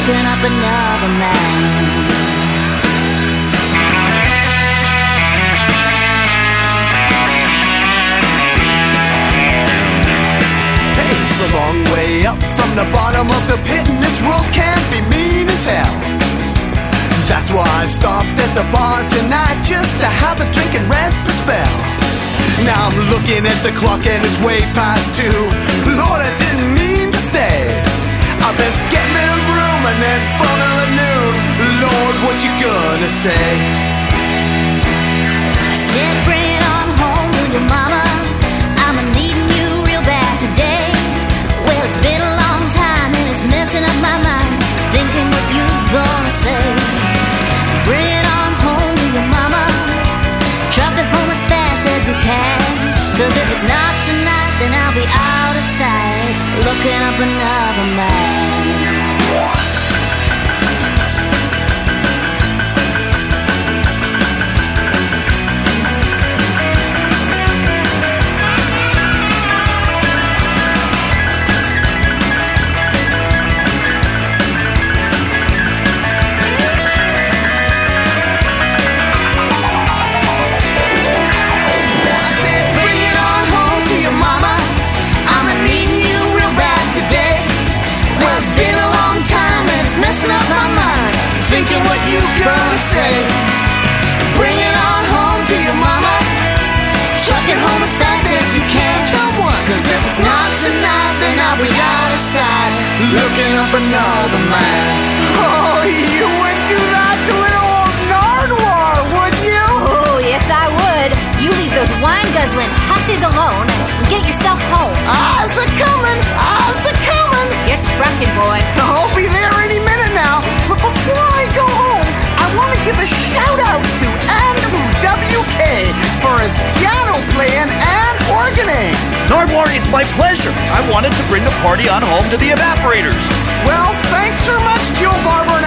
looking up another man. It's a long way up from the bottom of the pit, and this world can be mean as hell. That's why I stopped at the bar tonight, just to have a drink and rest a spell. Now I'm looking at the clock and it's way past 2. Lord, I didn't mean to stay. I best get me a room and then phone her at noon. Lord, what you gonna say? I said, bring it on home to your mama. I'm needing you real bad today. Well, it's been a long time and it's messing up my mind, thinking what you gonna say. Bring it on home to your mama. Truck it home as fast as you can. 'Cause if it's not tonight, then I'll be out of sight, looking up another man. Messing up my mind, thinking what you gonna say. Bring it on home to your mama. Truck it home as fast as you can. Come on, 'cause if it's not tonight, then I'll be out of sight, looking up another man. Oh, you wouldn't do that to an old Nardwuar, would you? Oh, yes I would. You leave those wine-guzzling hussies alone and get yourself home. I's a-comin', I's a-comin'. Get trucking, boy. I'll be there any minute now, but before I go home, I want to give a shout-out to Andrew WK for his piano playing and organing. Nardwuar, it's my pleasure. I wanted to bring the party on home to the Evaporators. Well, thanks so much, Joe Barber and